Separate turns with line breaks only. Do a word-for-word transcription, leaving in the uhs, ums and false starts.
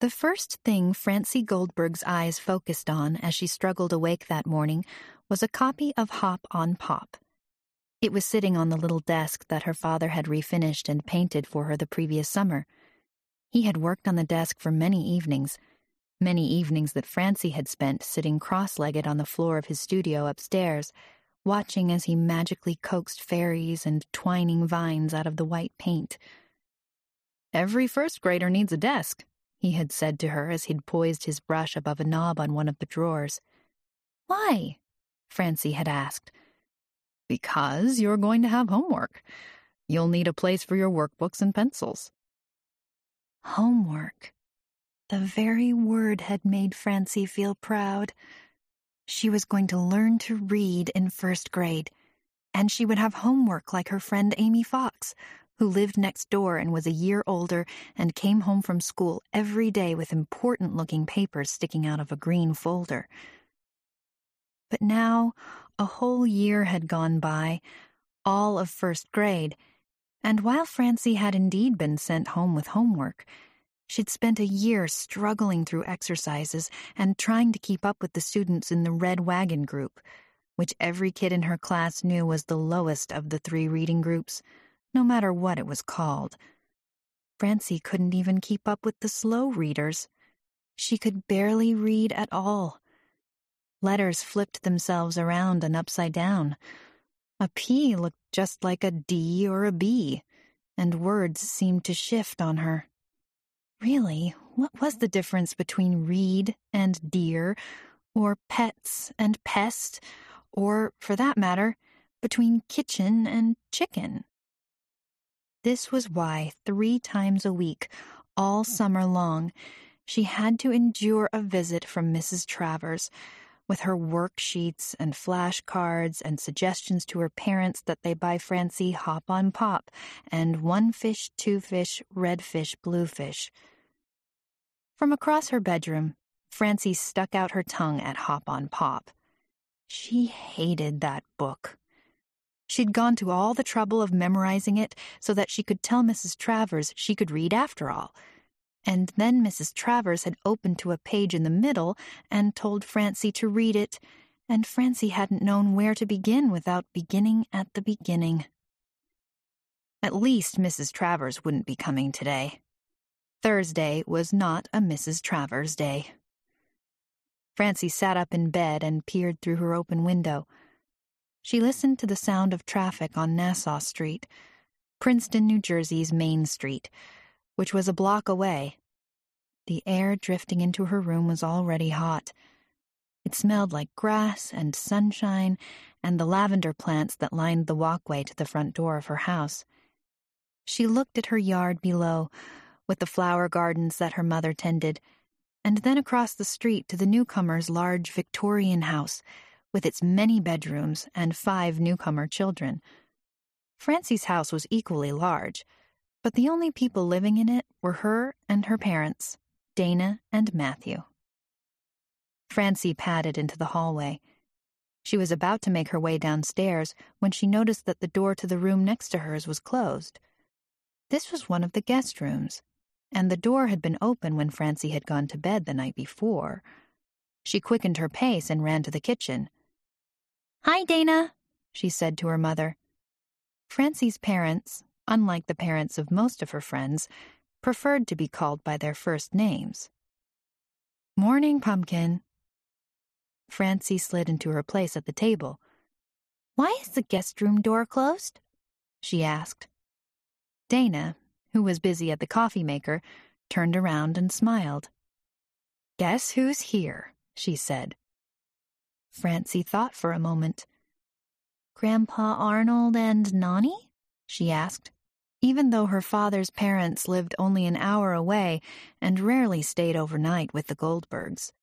The first thing Francie Goldberg's eyes focused on as she struggled awake that morning was a copy of Hop on Pop. It was sitting on the little desk that her father had refinished and painted for her the previous summer. He had worked on the desk for many evenings, many evenings that Francie had spent sitting cross-legged on the floor of his studio upstairs, watching as he magically coaxed fairies and twining vines out of the white paint. "Every first grader needs a desk," he had said to her as he'd poised his brush above a knob on one of the drawers. "Why?" Francie had asked. "Because you're going to have homework. You'll need a place for your workbooks and pencils." Homework. The very word had made Francie feel proud. She was going to learn to read in first grade, and she would have homework like her friend Amy Fox, who lived next door and was a year older and came home from school every day with important-looking papers sticking out of a green folder. But now, a whole year had gone by, all of first grade, and while Francie had indeed been sent home with homework, she'd spent a year struggling through exercises and trying to keep up with the students in the Red Wagon group, which every kid in her class knew was the lowest of the three reading groups, no matter what it was called. Francie couldn't even keep up with the slow readers. She could barely read at all. Letters flipped themselves around and upside down. A P looked just like a D or a B, and words seemed to shift on her. Really, what was the difference between read and dear, or pets and pest, or, for that matter, between kitchen and chicken? This was why, three times a week, all summer long, she had to endure a visit from Missus Travers, with her worksheets and flashcards and suggestions to her parents that they buy Francie Hop on Pop and one fish, two fish, red fish, blue fish. From across her bedroom, Francie stuck out her tongue at Hop on Pop. She hated that book. She'd gone to all the trouble of memorizing it so that she could tell Missus Travers she could read after all. And then Missus Travers had opened to a page in the middle and told Francie to read it, and Francie hadn't known where to begin without beginning at the beginning. At least Missus Travers wouldn't be coming today. Thursday was not a Missus Travers day. Francie sat up in bed and peered through her open window. She listened to the sound of traffic on Nassau Street, Princeton, New Jersey's Main Street, which was a block away. The air drifting into her room was already hot. It smelled like grass and sunshine and the lavender plants that lined the walkway to the front door of her house. She looked at her yard below, with the flower gardens that her mother tended, and then across the street to the newcomer's large Victorian house, with its many bedrooms and five newcomer children. Francie's house was equally large, but the only people living in it were her and her parents, Dana and Matthew. Francie padded into the hallway. She was about to make her way downstairs when she noticed that the door to the room next to hers was closed. This was one of the guest rooms, and the door had been open when Francie had gone to bed the night before. She quickened her pace and ran to the kitchen. "Hi, Dana," she said to her mother. Francie's parents, unlike the parents of most of her friends, preferred to be called by their first names. "Morning, Pumpkin." Francie slid into her place at the table. "Why is the guest room door closed?" she asked. Dana, who was busy at the coffee maker, turned around and smiled. "Guess who's here?" she said. Francie thought for a moment. "Grandpa Arnold and Nonnie?" she asked, even though her father's parents lived only an hour away and rarely stayed overnight with the Goldbergs.